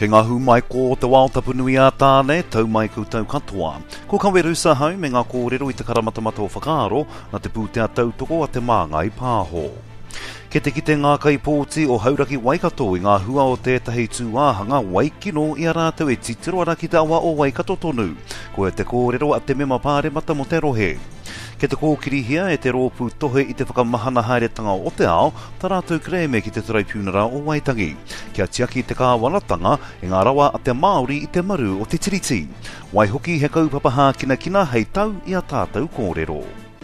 Ke ngā humai ko te wao tapunui a tāne, tau mai koutou katoa. Ko kaweru sa hau me ngā kōrero i te karamatamata o whakaaro, na te pūtea tautoko a te māngai pāho. Ke te kite ngā kaipōti o hauraki Waikato i ngā hua o tētahi tūāhanga waikino i a rātou e titiro ana ki te awa o Waikato tonu. Ko e te kōrero a te mema pāremata mo te rohe. Ke te kōkirihia e te rōpū tohe i te whakamahana haeretanga o te ao, tā rātou kreme ki te taraipunara o Waitangi. Kia tiaki te kāwanatanga e ngā rawa a te Māori i te maru o te tiriti. Waihoki he kaupapa hākina kina hei tau i a tātou kōrero.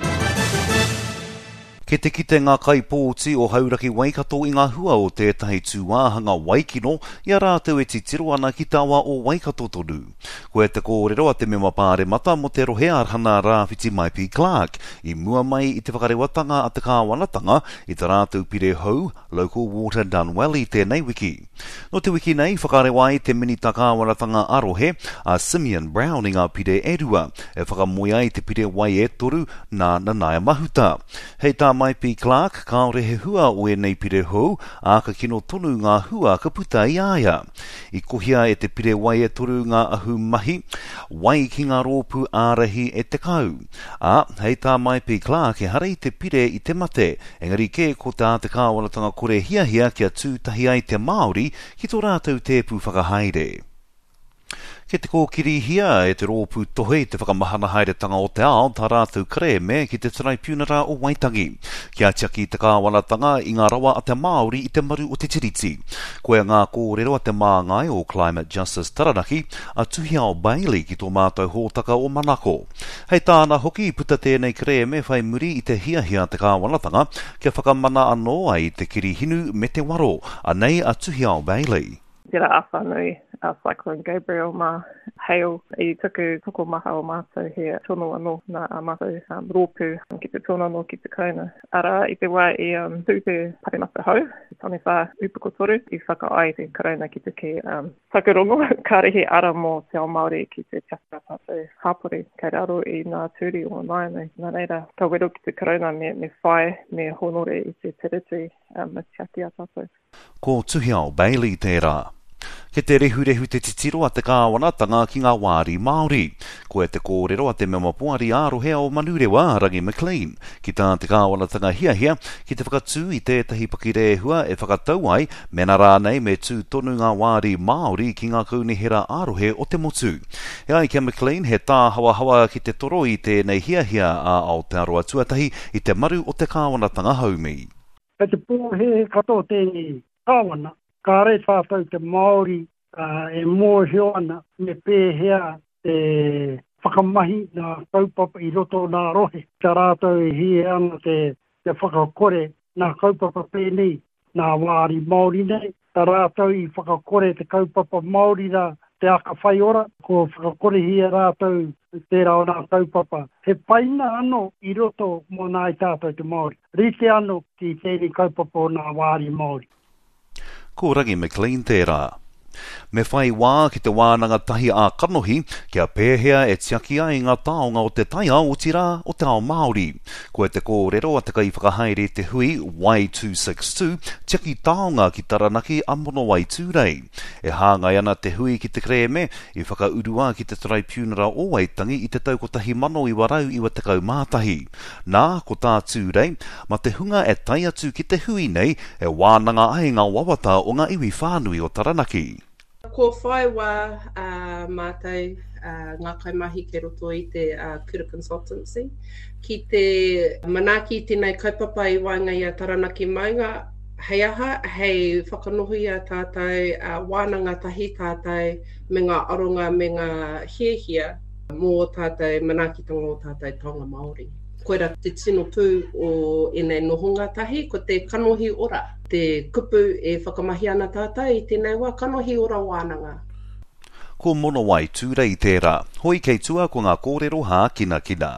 Ke te kite ngā kaipōti o hauraki Waikato i ngā hua o tētahi tūāhanga waikino, i a rātou e titiro ana ki tawa o Waikato tonu. Ko e te kōrero a te mema pāremata mo te rohe arhana rāwhiti Maipi Clark, i mua mai i te whakarewatanga a te kāwanatanga i te rātou pire hou, Local Water Dunwelly tēnei wiki. No te wiki nei, whakarewa i te minita kāwanatanga arohe a Simeon Brown i ngā pire erua, e whakamoia i te pire wai e toru nā Nanaia Mahuta. Hei tā Maipi Clark, kaore he hua o e nei pire hou, a ka kino tonu ngā hua ka puta i aia. I kohia e te pire wai e toru ngā ahu mahi, wai ki ngā rōpū ārahi e te kau. A, hei tā Maipi Clark e hara i te pire i te mate, engari ke ko tā te kāwanatanga kore hiahia kia tūtahi ai te Māori ki tō rātou tēpū whakahaere. Ke te kōkirihia e te rōpū tohe i te whakamahana haeretanga o te ao, tā rātou kreme ki te taraipunara o Waitangi. Kia tiaki te kāwanatanga i ngā rawa a te Māori i te maru o te tiriti. Koe ngā kōrero a te māngai o Climate Justice Taranaki, a Tuhiao Bailey ki tō mātou hōtaka o Manako. Hei tāna hoki puta tēnei kreme whai muri i te hiahia te kāwanatanga, kia whakamana anō ai te kirihinu me te waro, anei a Tuhiao Bailey. Tera awhanui a Cyclone Gabriel ma hail I tuku maha o mātou he tono anō na a mātou rōpū ki te tono anō ki te kauna. Ara I te wai I tū te paremata hau, tani wha upako toru I whakaai te karauna ki te ke whakarongo, karehe ara mō te ao Māori ki te tiaka tātou hāpore, kei raro I ngā tūri o nāianei. Nā reira, ka wero ki te karauna me whai, me honore I te tereti me tiaki a tātou. Ko Tuhiao Bailey tērā. Ke te rehu te titiro a te kāwanatanga ki ngā wāri Māori. Ko e te kōrero a te mema puari ārohea o Manurewa Rangi McLean. Ki tā te kāwanatanga hiahia, ki te whakatū I tētahi pakirehua e whakatau ai, mena rānei me tū tonu ngā wāri Māori ki ngā kaunihera ārohe o te motu. E ai kia McLean he tā hawa ki te toro I tēnei hiahia a Aotearoa tuatahi I te maru o te kāwanatanga haumi. E te pōhe kato tēnei kāwana. Ka rei tātou te Māori e mōhio ana me pēhea te whakamahi nā kaupapa I roto nā rohe. Tā rātou hi ana te whakakore nā kaupapa pēnei nā wāri Māori nei. Tā rātou I whakakore te kaupapa Māori nā te aka whaiora. Ko whakakore hi rātou tērā o nā kaupapa. He paina ano I roto mō nā I tātou te Māori. Rite ano ki tēnei kaupapa o nā wāri Māori. Ko Rangi McLean tērā. Me whai wā ki te wānanga tahi a kanohi, kia pēhea e tiaki ai ngā taonga o te taia o tira o te ao Māori. Ko e te kōrero a te kai whakahaere te hui Y262, tiaki taonga ki Taranaki a mono wai tūrei. E hāngai ana te hui ki te kreme, I whakaurua ki te taraipunara o Waitangi I te taukotahi mano I warau I wa te kau mātahi. Nā, ko tā tūrei, ma te hunga e tai atu ki te hui nei, e wānanga ai ngā wawata o ngā iwi whānui o Taranaki. Ko whai wā mātai ngā kaimahi ke roto I te Kura Consultancy. Ki te manaki tēnei kaupapa I waingai a Taranaki Maunga, hei aha, hei whakanohi a tātou wānanga tahi tātou me ngā aronga me ngā hiehia mō tātou manakitanga o tātou taonga Māori. Koera te tino tū o enei nohonga tahi, ko te kanohi ora. Te kupu e whakamahi ana tātai I tēnei wā kanohi ora wānanga. Ko mono wai tūrei tērā. Hoi kei tua ko ngā kōrero hā kina.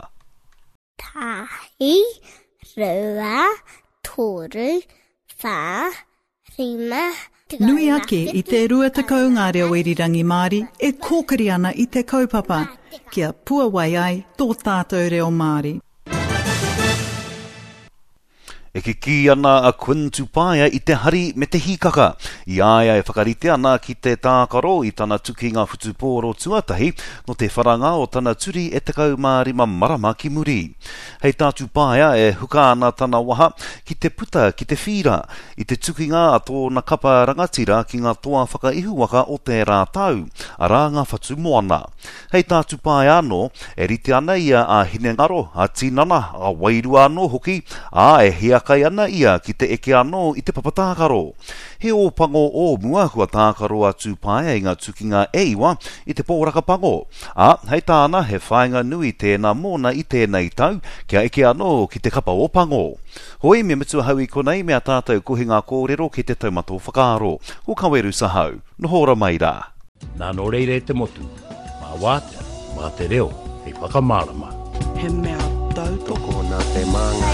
Tahi, rua, toru, whā, rima, Nui ake I te rua takau ngā reo irirangi Māori e kōkiri ana I te kaupapa, kia pua wai ai tō tātou reo Māori. E ki ki ana a Quinn Tupaia I te hari me te hikaka. I aia e whakarite ana ki te tākaro I tana tukinga whutupōro tuatahi no te wharanga o tana turi e tekau mārima marama ki muri. Hei tā Tupaia e huka ana tana waha ki te puta, ki te whira, I te tukinga a tōna kapa rangatira ki ngā toa whakaihuwaka o te rātau, a rā ngā whatu moana. Hei tā Tupaia anō, e rite ana ia a Hinengaro, a Tinana, a Wairua anō hoki, a e hiakai ana ia ki te eke anō I te papatākaro. He o pango o mua kua tākaro a Tupaia I ngā tukinga e iwa I te pōraka pango. A hei tāna he whainga nui tēnā mōna I tēnei tau kia eke anō ki te kapa o pango. Hoi me mitua hau I konei mea tātou kohi ngā kōrero ki te taumato whakaaro. Ko kaweru sa hau. Nohora mai rā. Nā no reire te motu. Mā wātea, mā te reo, hei whakamārama. He mea tautoko nā te manga